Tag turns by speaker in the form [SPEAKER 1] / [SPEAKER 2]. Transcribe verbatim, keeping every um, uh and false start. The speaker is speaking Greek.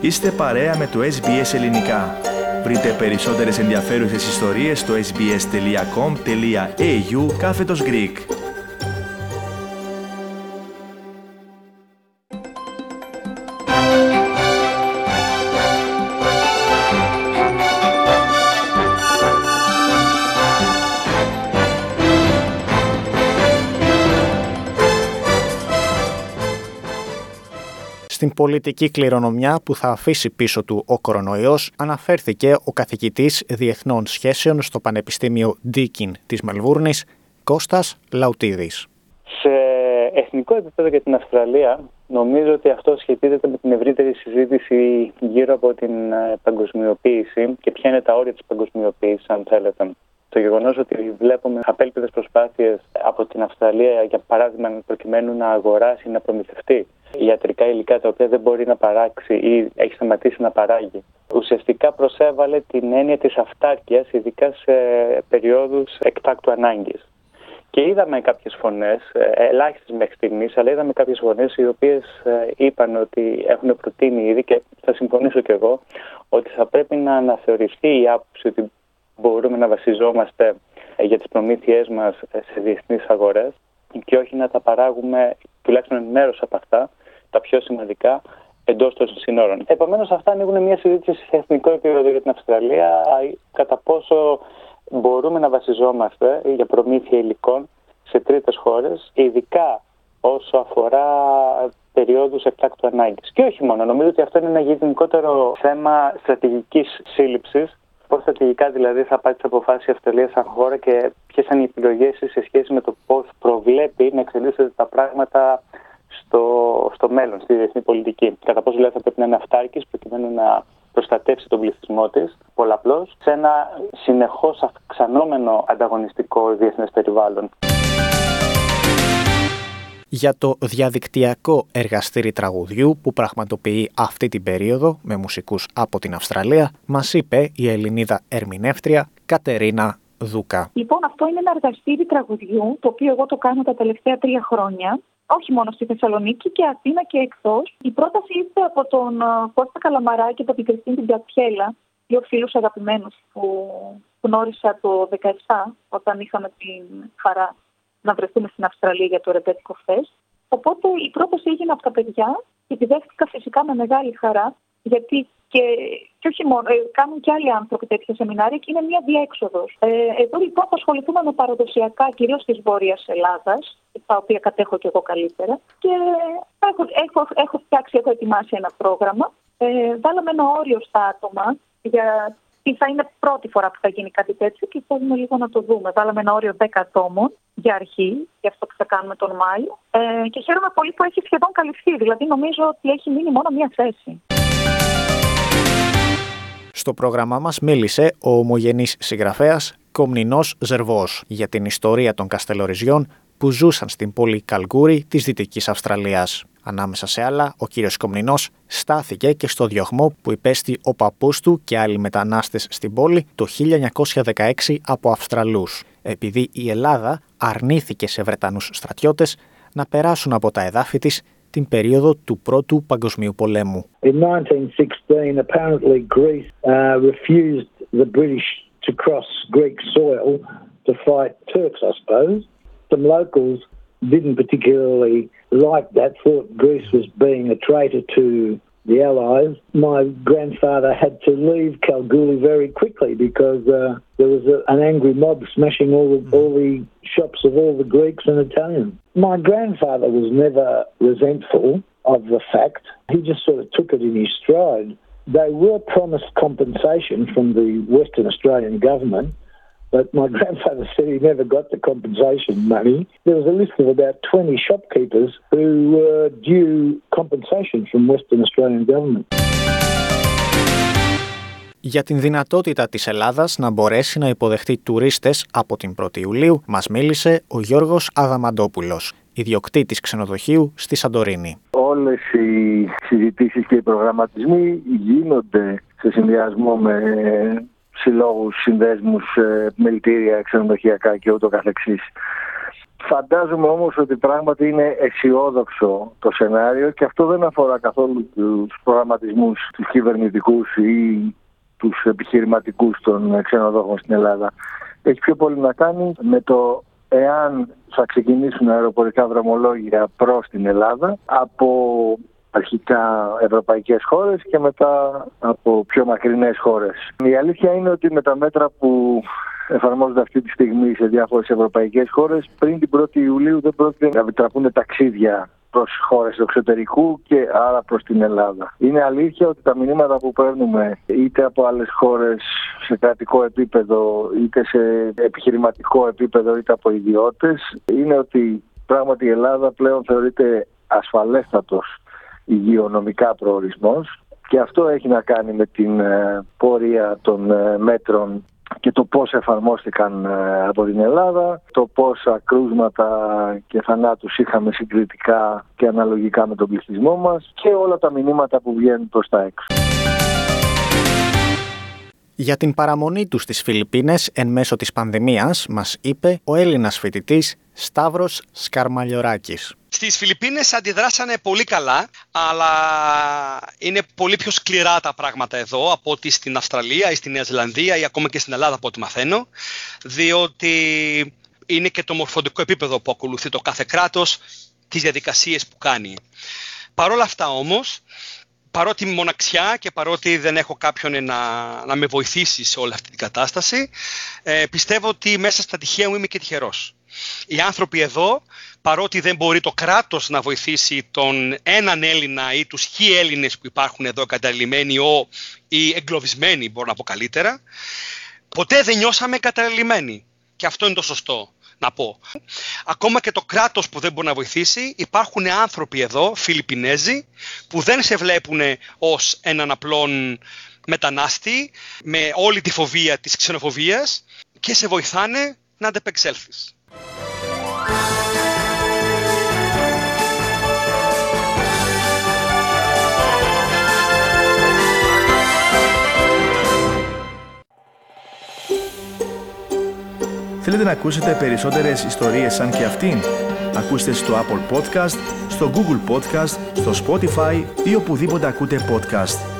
[SPEAKER 1] Είστε παρέα με το ες μπι ες Ελληνικά. Βρείτε περισσότερες ενδιαφέρουσες ιστορίες στο sbs.com.au κάθετος Greek.
[SPEAKER 2] Στην πολιτική κληρονομιά που θα αφήσει πίσω του ο κορονοϊός αναφέρθηκε ο καθηγητής Διεθνών Σχέσεων στο Πανεπιστήμιο Deakin της Μελβούρνης, Κώστας Λαουτίδης.
[SPEAKER 3] Σε εθνικό επίπεδο για την Αυστραλία, νομίζω ότι αυτό σχετίζεται με την ευρύτερη συζήτηση γύρω από την παγκοσμιοποίηση και ποια είναι τα όρια της παγκοσμιοποίησης, αν θέλετε. Το γεγονός ότι βλέπουμε απέλπιδες προσπάθειες από την Αυστραλία, για παράδειγμα, προκειμένου να αγοράσει, να προμηθευτεί ιατρικά υλικά τα οποία δεν μπορεί να παράξει ή έχει σταματήσει να παράγει, ουσιαστικά προσέβαλε την έννοια της αυτάρκειας, ειδικά σε περιόδους εκτάκτου ανάγκης. Και είδαμε κάποιες φωνές, ελάχιστες μέχρι στιγμής, αλλά είδαμε κάποιες φωνές οι οποίες είπαν ότι έχουν προτείνει ήδη, και θα συμφωνήσω κι εγώ, ότι θα πρέπει να αναθεωρηθεί η άποψη ότι μπορούμε να βασιζόμαστε για τις προμήθειές μας σε διεθνείς αγορές και όχι να τα παράγουμε, τουλάχιστον μέρος από αυτά, τα πιο σημαντικά, εντός των συνόρων. Επομένως, αυτά ανοίγουν μια συζήτηση σε εθνικό επίπεδο για την Αυστραλία, κατά πόσο μπορούμε να βασιζόμαστε για προμήθεια υλικών σε τρίτες χώρες, ειδικά όσο αφορά περιόδους εκτάκτου ανάγκης. Και όχι μόνο. Νομίζω ότι αυτό είναι ένα γενικότερο θέμα στρατηγικής σύλληψης. Πώς στρατηγικά δηλαδή θα πάρει τις αποφάσεις η Αυστραλία σαν χώρα και ποιες είναι οι επιλογές σε σχέση με το πώς προβλέπει να εξελίσσονται τα πράγματα στο, στο μέλλον, στη διεθνή πολιτική. Κατά πόσο δηλαδή θα πρέπει να είναι αυτάρκης προκειμένου να προστατεύσει τον πληθυσμό της πολλαπλώς σε ένα συνεχώς αυξανόμενο ανταγωνιστικό διεθνές περιβάλλον.
[SPEAKER 2] Για το διαδικτυακό εργαστήρι τραγουδιού που πραγματοποιεί αυτή την περίοδο με μουσικούς από την Αυστραλία, μας είπε η Ελληνίδα ερμηνεύτρια Κατερίνα Δούκα.
[SPEAKER 4] Λοιπόν, αυτό είναι ένα εργαστήρι τραγουδιού, το οποίο εγώ το κάνω τα τελευταία τρία χρόνια. Όχι μόνο στη Θεσσαλονίκη, και Αθήνα και εκτός. Η πρόταση ήρθε από τον Κώστα Καλαμαρά και από την Κριστίν την Πιατσέλα, δύο φίλους αγαπημένους που γνώρισα το δεκαεπτά, όταν είχαμε την χαρά να βρεθούμε στην Αυστραλία για το ρεμπέτικο φεστ. Οπότε η πρόταση έγινε από τα παιδιά και τη δέχτηκα φυσικά με μεγάλη χαρά, γιατί και, και όχι μόνο, ε, κάνουν και άλλοι άνθρωποι τέτοια σεμινάρια και είναι μια διέξοδος. Ε, εδώ λοιπόν θα ασχοληθούμε με παραδοσιακά, κυρίως της Βόρειας Ελλάδας, τα οποία κατέχω και εγώ καλύτερα, και έχω, έχω, έχω φτιάξει, έχω ετοιμάσει ένα πρόγραμμα. Ε, βάλαμε ένα όριο στα άτομα, για θα είναι πρώτη φορά που θα γίνει κάτι τέτοιο και θέλουμε λίγο να το δούμε. Βάλαμε ένα όριο δέκα ατόμων για αρχή, για αυτό που θα κάνουμε τον Μάιο. Ε, και χαίρομαι πολύ που έχει σχεδόν καλυφθεί, δηλαδή νομίζω ότι έχει μείνει μόνο μία θέση.
[SPEAKER 2] Στο πρόγραμμά μας μίλησε ο ομογενής συγγραφέας Κομνηνός Ζερβός για την ιστορία των Καστελοριζιών που ζούσαν στην πόλη Καλγκούρι της Δυτικής Αυστραλίας. Ανάμεσα σε άλλα, ο κύριος Κομνηνός στάθηκε και στο διωγμό που υπέστη ο παππούς του και άλλοι μετανάστες στην πόλη το χίλια εννιακόσια δεκαέξι από Αυστραλούς, επειδή η Ελλάδα αρνήθηκε σε Βρετανούς στρατιώτες να περάσουν από τα εδάφη της την περίοδο του Πρώτου Παγκοσμίου Πολέμου.
[SPEAKER 5] In nineteen sixteen, apparently Greece uh, refused the British to cross Greek soil to fight Turks, I suppose. Some locals didn't particularly like that, thought Greece was being a traitor to the Allies. My grandfather had to leave Kalgoorlie very quickly because uh, there was a, an angry mob smashing all the, all the shops of all the Greeks and Italians. My grandfather was never resentful of the fact. He just sort of took it in his stride. They were promised compensation from the Western Australian government, but my grandfather said he never got the compensation money. There was a list of about twenty shopkeepers who were due compensation from Western Australian government.
[SPEAKER 2] Για την δυνατότητα της Ελλάδας να μπορέσει να υποδεχτεί τουρίστες από την πρώτη Ιουλίου μας μίλησε ο Γιώργος Αδαμαντόπουλος, ιδιοκτήτης ξενοδοχείου στη Σαντορίνη.
[SPEAKER 6] Όλες οι συζητήσεις και οι προγραμματισμοί γίνονται σε συνδυασμό με συλλόγους, συνδέσμους, μελητήρια, ξενοδοχειακά και ούτω καθεξής. Φαντάζομαι όμως ότι πράγματι είναι αισιόδοξο το σενάριο και αυτό δεν αφορά καθόλου τους προγραμματισμούς τους κυβερνητικούς ή τους επιχειρηματικούς των ξενοδόχων στην Ελλάδα. Έχει πιο πολύ να κάνει με το εάν θα ξεκινήσουν αεροπορικά δρομολόγια προς την Ελλάδα από αρχικά ευρωπαϊκές χώρες και μετά από πιο μακρινές χώρες. Η αλήθεια είναι ότι με τα μέτρα που εφαρμόζονται αυτή τη στιγμή σε διάφορες ευρωπαϊκές χώρες, πριν την πρώτη Ιουλίου δεν πρόκειται να επιτραπούν ταξίδια προς χώρες του εξωτερικού και άρα προς την Ελλάδα. Είναι αλήθεια ότι τα μηνύματα που παίρνουμε είτε από άλλες χώρες σε κρατικό επίπεδο, είτε σε επιχειρηματικό επίπεδο, είτε από ιδιώτες, είναι ότι πράγματι η Ελλάδα πλέον θεωρείται ασφαλέστατος υγειονομικά προορισμός και αυτό έχει να κάνει με την ε, πορεία των ε, μέτρων και το πώς εφαρμόστηκαν ε, από την Ελλάδα, το πόσα κρούσματα και θανάτους είχαμε συγκριτικά και αναλογικά με τον πληθυσμό μας και όλα τα μηνύματα που βγαίνουν προς τα έξω.
[SPEAKER 2] Για την παραμονή του στις Φιλιππίνες εν μέσω της πανδημίας, μας είπε ο Έλληνας φοιτητής Σταύρος Σκαρμαλιοράκης.
[SPEAKER 7] Στις Φιλιππίνες αντιδράσανε πολύ καλά, αλλά είναι πολύ πιο σκληρά τα πράγματα εδώ από ότι στην Αυστραλία ή στη Νέα Ζηλανδία ή ακόμα και στην Ελλάδα από ό,τι μαθαίνω, διότι είναι και το μορφωτικό επίπεδο που ακολουθεί το κάθε κράτος, τις διαδικασίες που κάνει. Παρ' όλα αυτά όμως, παρότι είμαι μοναξιά και παρότι δεν έχω κάποιον να, να με βοηθήσει σε όλη αυτή την κατάσταση, ε, πιστεύω ότι μέσα στα τυχαία μου είμαι και τυχερός. Οι άνθρωποι εδώ, παρότι δεν μπορεί το κράτος να βοηθήσει τον έναν Έλληνα ή τους χι Έλληνες που υπάρχουν εδώ εγκαταλειμμένοι ή εγκλωβισμένοι, μπορώ να πω καλύτερα, ποτέ δεν νιώσαμε εγκαταλειμμένοι. Και αυτό είναι το σωστό να πω. Ακόμα και το κράτος που δεν μπορεί να βοηθήσει, υπάρχουν άνθρωποι εδώ, Φιλιππινέζοι, που δεν σε βλέπουν ως έναν απλόν μετανάστη, με όλη τη φοβία της ξενοφοβίας και σε βοηθάνε να αντεπεξέλθεις.
[SPEAKER 1] Θέλετε να ακούσετε περισσότερες ιστορίες σαν και αυτήν? Ακούστε στο Apple Podcast, στο Google Podcast, στο Spotify ή οπουδήποτε ακούτε podcast.